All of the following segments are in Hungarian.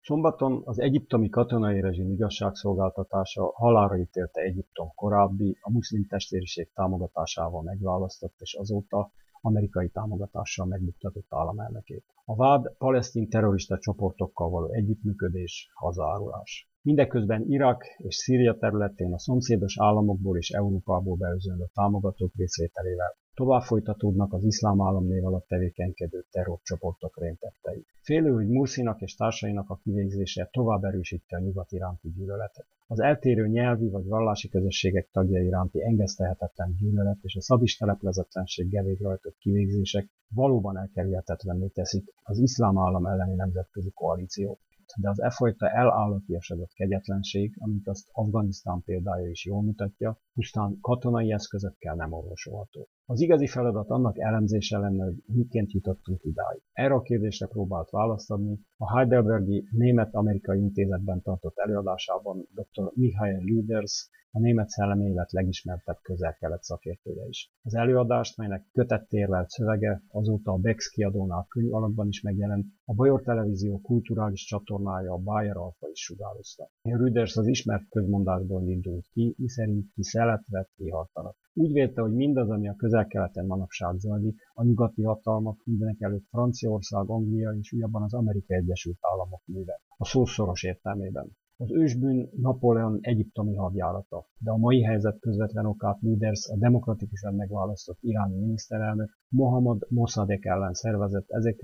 Szombaton az egyiptomi katonai rezsim igazságszolgáltatása halálra ítélte Egyiptom korábbi, a muszlim testvériség támogatásával megválasztott és azóta amerikai támogatással megbuktatott államelnökét. A vád palesztin terrorista csoportokkal való együttműködés, hazárulás. Mindeközben Irak és Szíria területén a szomszédos államokból és Európából beözönlő támogatók részvételével tovább folytatódnak az iszlám állam név alatt tevékenykedő terrorcsoportok rémtettei. Félő, hogy Mursinak és társainak a kivégzése tovább erősíti a nyugat iránti gyűlöletet. Az eltérő nyelvi vagy vallási közösségek tagjai iránti engesztelhetetlen gyűlölet és a szadista leplezetlenséggel végrehajtott kivégzések valóban elkerülhetetlenné teszik az iszlám állam elleni nemzetközi koalíciót. De az fajta elállatiasodott kegyetlenség, amit azt Afganisztán példája is jól mutatja, pusztán katonai eszközökkel nem orvosolható. Az igazi feladat annak elemzése lenne, hogy miként jutottunk idáig. Erre a kérdésre próbált választ adni a Heidelbergi Német-Amerikai Intézetben tartott előadásában dr. Michael Lüders, a német szellemi élet legismertebb közel-kelet szakértője is. Az előadást, melynek kötett érlelt szövege azóta a Bex kiadónál könyv alakban is megjelent, a Bajor Televízió kulturális csatornája, a Bayer Alpha is sugározta. Rüders az ismert közmondásból indult ki, miszerint ki szelet vett, kihartanak. Úgy vélte, hogy mindaz, ami a közel-keleten manapság zajlik, a nyugati hatalmak, mindenekelőtt Franciaország, Anglia és újabban az Amerikai Egyesült Államok műve, a szó szoros értelmében. Az ősbűn Napóleon egyiptomi hadjárata, de a mai helyzet közvetlen okát Lüders a demokratikusan megválasztott iráni miniszterelnök Mohammad Mossadegh ellen szervezett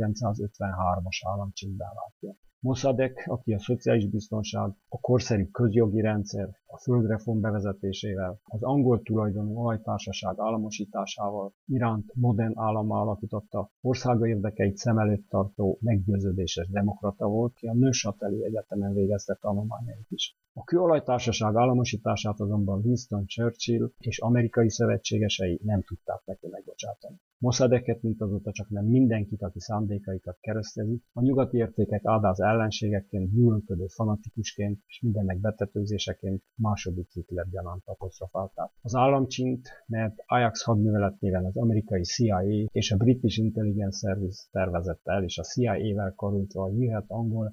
1953-as államcsindben látja. Mossadegh, aki a szociális biztonság, a korszerű közjogi rendszer, a földreform bevezetésével, az angol tulajdonú olajtársaság államosításával Iránt modern állammá alakította, országa érdekeit szem előtt tartó, meggyőződéses demokrata volt, ki a Neuchâteli Egyetemen végezte tanulmányait is. A kőolajtársaság államosítását azonban Winston Churchill és amerikai szövetségesei nem tudták neki megbocsátani. Mossadeghet, mint azóta csak nem mindenkit, aki szándékaikat keresztezi, a nyugati értékek áldáz ellenségeként, gyűlölködő fanatikusként és mindennek betetőzéseként második Hitler gyanánt apostrofálták. Az államcsint, mert Ajax hadművelet néven az amerikai CIA és a British Intelligence Service tervezette el, és a CIA-vel karoltva a hírhedt angol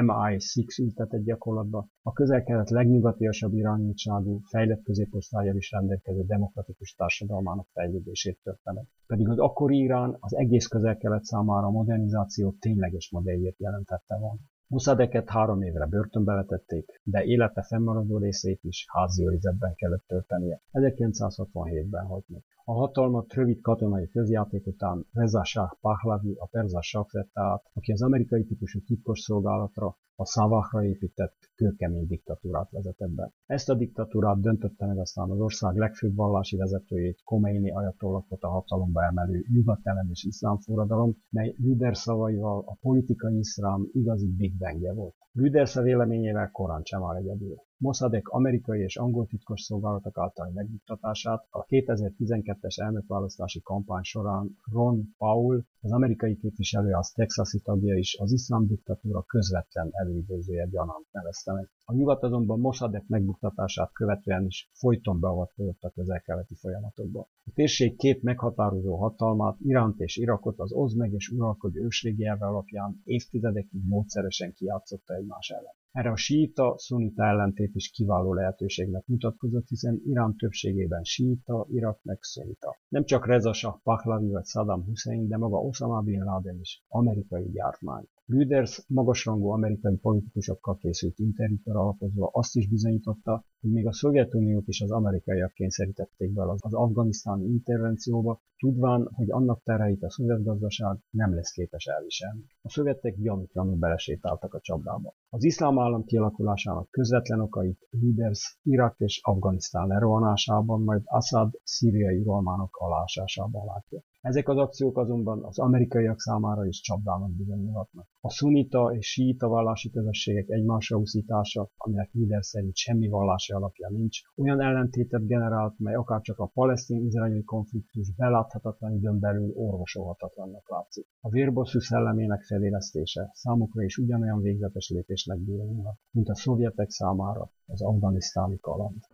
MI6 ültetett gyakorlatba, a közel-kelet legnyugatiasabb irányultságú, fejlett középosztállyal is rendelkező demokratikus társadalmának fejlődését törte meg. Pedig az akkori Irán az egész közel-kelet számára a modernizáció tényleges modelljét jelentette volna. Mossadeghet 3 évre börtönbe vetették, de élete fennmaradó részét is házi őrizetben kellett töltenie. 1967-ben halt meg. A hatalmat rövid katonai közjáték után Reza Shah Pahlavi, a perzsa sah vette át, aki az amerikai típusú titkosszolgálatra, a Szavahra épített kőkemény diktatúrát vezetett be. Ezt a diktatúrát döntötte meg aztán az ország legfőbb vallási vezetőjét, Khomeini ajatollahot a hatalomba emelő nyugatellenes iszlám forradalom, mely Lüders szavaival a politikai iszlám igazi Big Bangje volt. Lüders véleményével korán sem áll egyedül. Mossadegh amerikai és angol titkosszolgálatok általi megbuktatását a 2012-es elnökválasztási kampány során Ron Paul, az amerikai képviselőház texasi tagja is az iszlám diktatúra közvetlen előidézője gyanánt nevezte meg. A nyugat azonban Mossadegh megbuktatását követően is folyton beavatkozott a közel-keleti folyamatokba. A térség két meghatározó hatalmát, Iránt és Irakot az oszd meg és uralkodj ősrégi elve alapján évtizedekig módszeresen kijátszotta egymás ellen. Erre a síita-szunita ellentét is kiváló lehetőségnek mutatkozott, hiszen Irán többségében síita, Irak meg szunita. Nem csak Reza Shah Pahlavi vagy Saddam Hussein, de maga Osama Bin Laden is amerikai gyártmány. Lüders magasrangú amerikai politikusokkal készült interjúkra alapozva azt is bizonyította, hogy még a Szovjetuniót is az amerikaiak kényszerítették bele az afganisztáni intervencióba, tudván, hogy annak terheit a szovjet gazdaság nem lesz képes elviselni. A szovjetek gyanútlanul belesétáltak a csapdába. Az iszlám állam kialakulásának közvetlen okait Lüders Irak és Afganisztán lerohanásában, majd Assad szíriai uralmának alásásában látja. Ezek az akciók azonban az amerikaiak számára is csapdának bizonyulhatnak. A szunita és síita vallási közösségek egymásra úszítása, aminek Lüders szerint semmi vallási alapja nincs, olyan ellentétet generált, mely akárcsak a palesztin-izraeli konfliktus beláthatatlan időn belül orvosolhatatlannak látszik. A vérbosszú szellemének felélesztése számukra is ugyanolyan végzetes lépésnek bizonyulhat, mint a szovjetek számára az afganisztáni kaland.